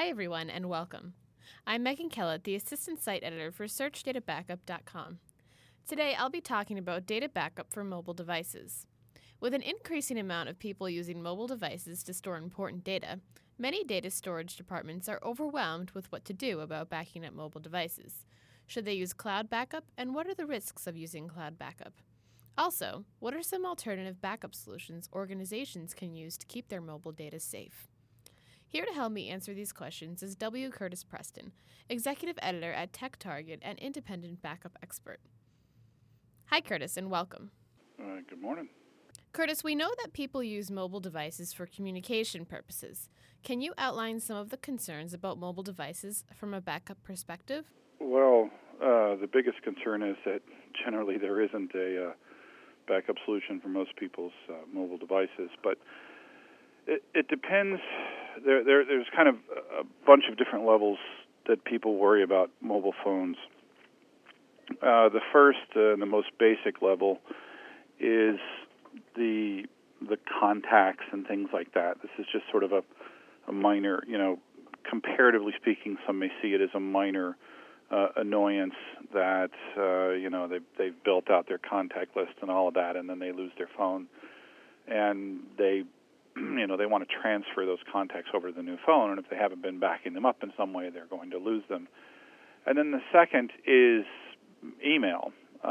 Hi, everyone, and welcome. I'm Megan Kellett, the Assistant Site Editor for SearchDataBackup.com. Today, I'll be talking about data backup for mobile devices. With an increasing amount of people using mobile devices to store important data, many data storage departments are overwhelmed with what to do about backing up mobile devices. Should they use cloud backup, and what are the risks of using cloud backup? Also, what are some alternative backup solutions organizations can use to keep their mobile data safe? Here to help me answer these questions is W. Curtis Preston, Executive Editor at TechTarget and independent backup expert. Hi, Curtis, and welcome. Good morning. Curtis, we know that people use mobile devices for communication purposes. Can you outline some of the concerns about mobile devices from a backup perspective? Well, the biggest concern is that generally there isn't a backup solution for most people's mobile devices, but it depends. There's kind of a bunch of different levels that people worry about mobile phones. The first and the most basic level is the contacts and things like that. This is just sort of a minor, comparatively speaking, some may see it as a minor annoyance that they've built out their contact list and all of that, and then they lose their phone, and they want to transfer those contacts over to the new phone, and if they haven't been backing them up in some way, they're going to lose them. And then the second is email.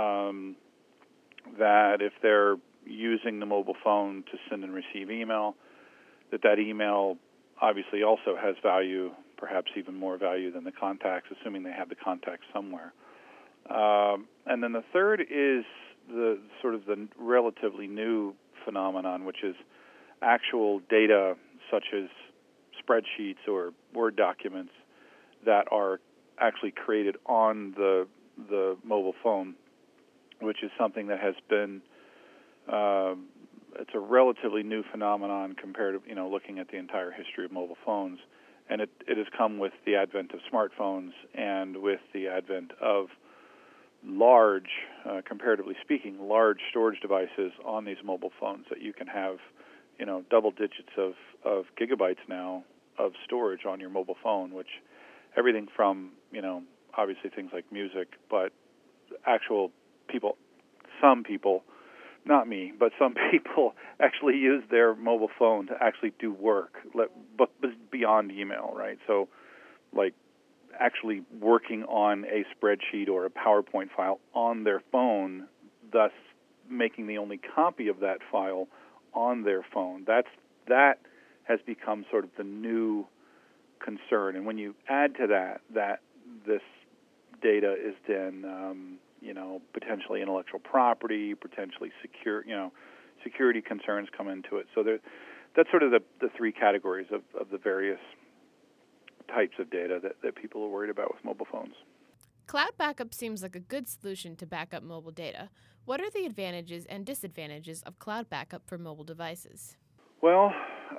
That if they're using the mobile phone to send and receive email, that email obviously also has value, perhaps even more value than the contacts, assuming they have the contacts somewhere. And then the third is the sort of the relatively new phenomenon, which is actual data such as spreadsheets or Word documents that are actually created on the mobile phone, which is something that has been it's a relatively new phenomenon compared to looking at the entire history of mobile phones, and it has come with the advent of smartphones and with the advent of large, comparatively speaking, large storage devices on these mobile phones that you can have double digits of gigabytes now of storage on your mobile phone, which everything from obviously things like music, but actual people, some people, not me, but some people actually use their mobile phone to actually do work, but beyond email, right? So, like actually working on a spreadsheet or a PowerPoint file on their phone, thus making the only copy of that file on their phone. That has become sort of the new concern. And when you add to that this data is then potentially intellectual property, potentially security concerns come into it. So that's sort of the three categories of the various types of data that people are worried about with mobile phones. Cloud backup seems like a good solution to back up mobile data. What are the advantages and disadvantages of cloud backup for mobile devices? Well,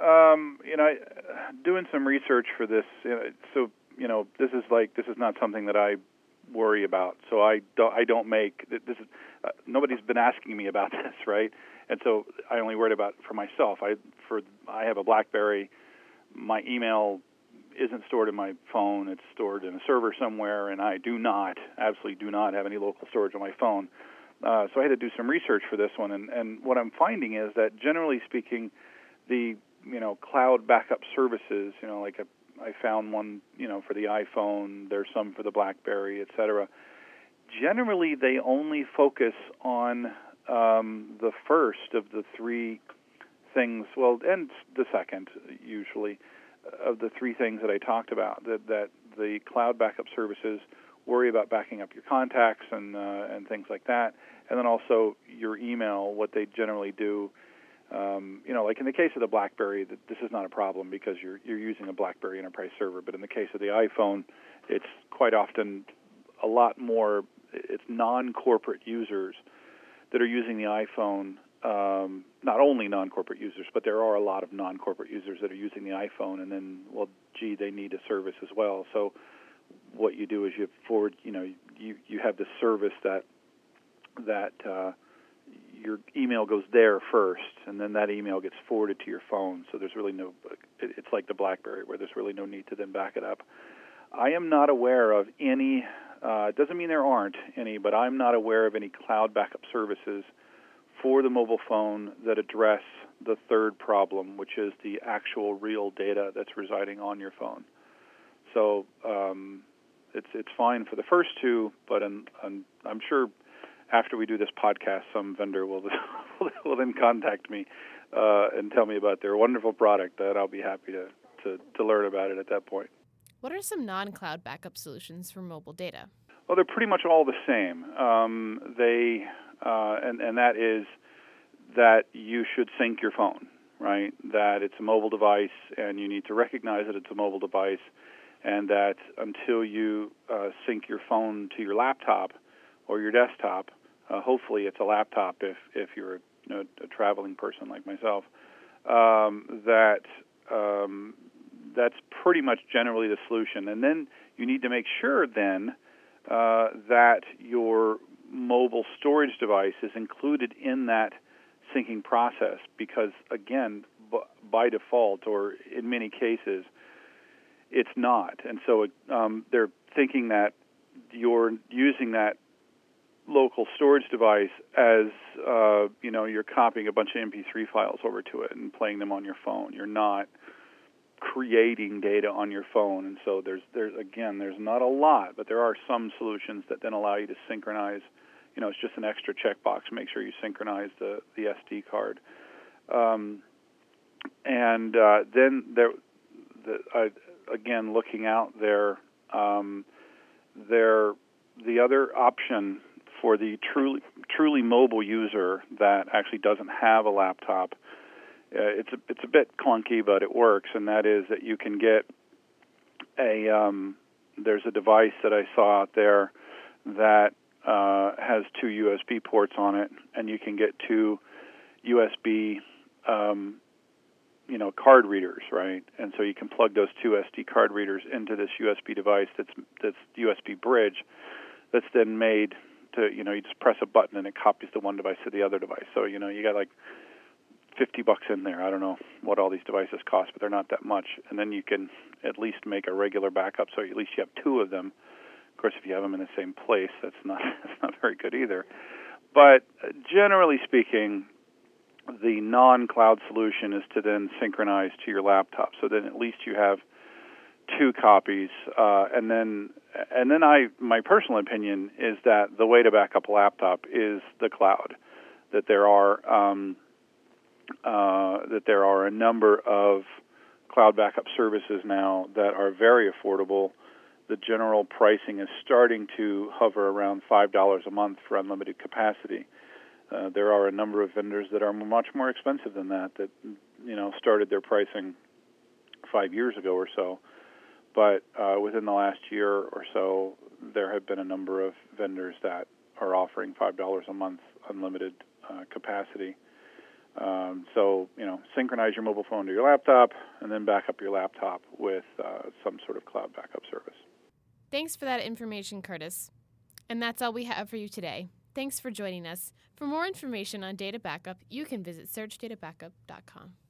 doing some research for this, this is not something that I worry about. So I don't make this. Nobody's been asking me about this, right? And so I only worried about it for myself. I have a BlackBerry. My email isn't stored in my phone. It's stored in a server somewhere, and I absolutely do not have any local storage on my phone. So I had to do some research for this one, and what I'm finding is that generally speaking, the cloud backup services, I found one, for the iPhone. There's some for the BlackBerry, et cetera. Generally, they only focus on the first of the three things, and the second, usually, of the three things that I talked about, that the cloud backup services worry about backing up your contacts and things like that, and then also your email. What they generally do, like in the case of the BlackBerry, this is not a problem because you're using a BlackBerry Enterprise server. But in the case of the iPhone, it's quite often a lot more. It's non-corporate users that are using the iPhone. Not only non-corporate users, but there are a lot of non-corporate users that are using the iPhone, and then, they need a service as well. So what you do is you forward, you have the service that your email goes there first, and then that email gets forwarded to your phone. So there's really it's like the BlackBerry, where there's really no need to then back it up. I am not aware of any, it doesn't mean there aren't any, but I'm not aware of any cloud backup services for the mobile phone that address the third problem, which is the actual real data that's residing on your phone. So it's fine for the first two, but I'm sure after we do this podcast, some vendor will then contact me and tell me about their wonderful product. That I'll be happy to learn about it at that point. What are some non-cloud backup solutions for mobile data? Well, they're pretty much all the same. And that is that you should sync your phone, right? That it's a mobile device, and you need to recognize that it's a mobile device, and that until you sync your phone to your laptop or your desktop, hopefully it's a laptop if you're a traveling person like myself, that's pretty much generally the solution. And then you need to make sure then that your mobile storage device is included in that syncing process, because, again, by default or in many cases, it's not. And so they're thinking that you're using that local storage device as, you're copying a bunch of MP3 files over to it and playing them on your phone. You're not creating data on your phone. And so there's not a lot, but there are some solutions that then allow you to synchronize. It's just an extra checkbox to make sure you synchronize the SD card. Then again, looking out there, the other option for the truly mobile user that actually doesn't have a laptop, it's a bit clunky, but it works, and that is that you can get there's a device that I saw out there that has two USB ports on it, and you can get two USB card readers, right? And so you can plug those two SD card readers into this USB device that's USB bridge that's then made to, you just press a button and it copies the one device to the other device. So, you got like $50 in there. I don't know what all these devices cost, but they're not that much. And then you can at least make a regular backup, so at least you have two of them. Of course, if you have them in the same place, that's not very good either. But generally speaking, the non-cloud solution is to then synchronize to your laptop, so then at least you have two copies. And then my personal opinion is that the way to back up a laptop is the cloud. That there are a number of cloud backup services now that are very affordable. The general pricing is starting to hover around $5 a month for unlimited capacity. There are a number of vendors that are much more expensive than that started their pricing 5 years ago or so. But within the last year or so, there have been a number of vendors that are offering $5 a month unlimited capacity. So, synchronize your mobile phone to your laptop and then back up your laptop with some sort of cloud backup service. Thanks for that information, Curtis. And that's all we have for you today. Thanks for joining us. For more information on data backup, you can visit searchdatabackup.com.